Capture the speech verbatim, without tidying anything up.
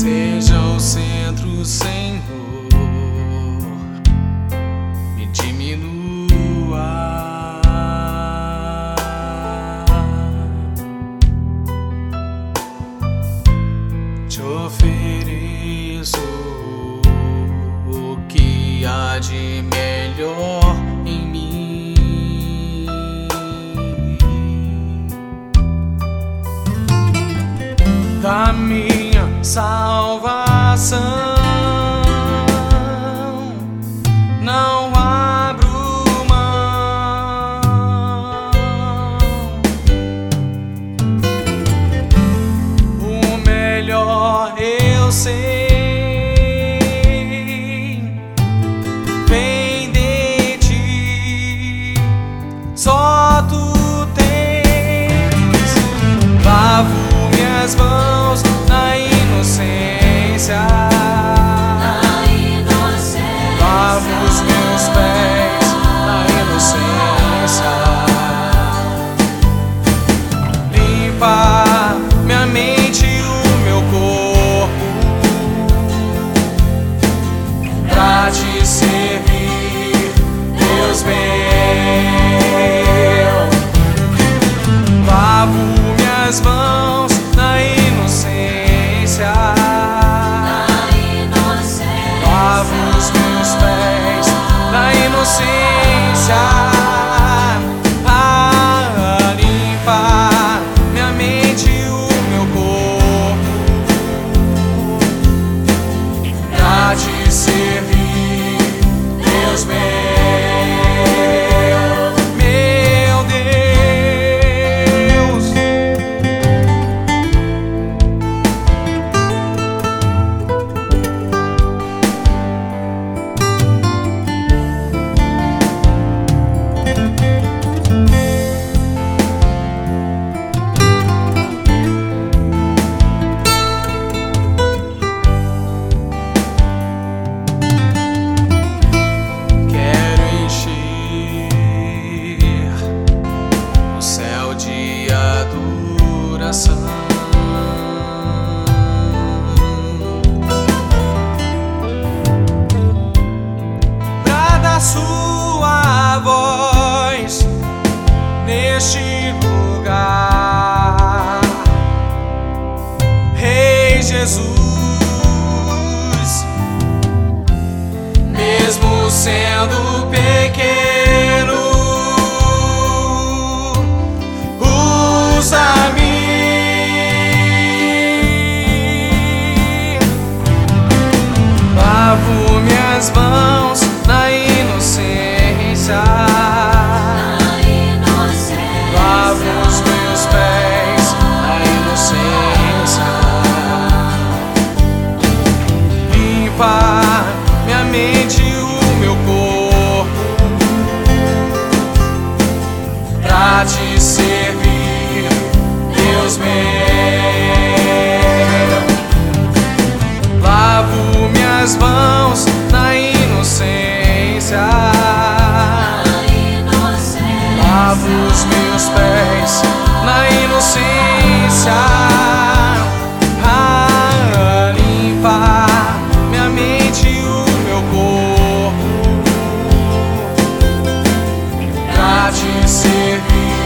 Seja o centro, Senhor, me diminua. Te ofereço o que há de melhor em mim. Da minha salvação não abro mão. O melhor eu sei, vem de ti, só tu tens. Lavo minhas mãos na inocência, Na inocência. lavo os meus pés na inocência. Limpa minha mente e o meu corpo pra te servir, Deus meu. Lavo minhas mãos na inocência, Na inocência. lavo os meus pés na inocência. Ah, limpa minha mente e o meu corpo pra te servir, Deus meu, meu Deus. Quero encher o céu de adoração, pra dar sua voz neste lugar. Rei Jesus, mesmo sendo pequeno, usa-me. Lavo minhas mãos na inocência, Na inocência. lavo os meus pés na inocência. Limpa minha mente e o meu corpo pra te servir, Deus meu. Lavo minhas mãos na inocência, Na inocência. lavo os meus pés na inocência. Ah, limpa minha mente e o meu corpo pra te servir,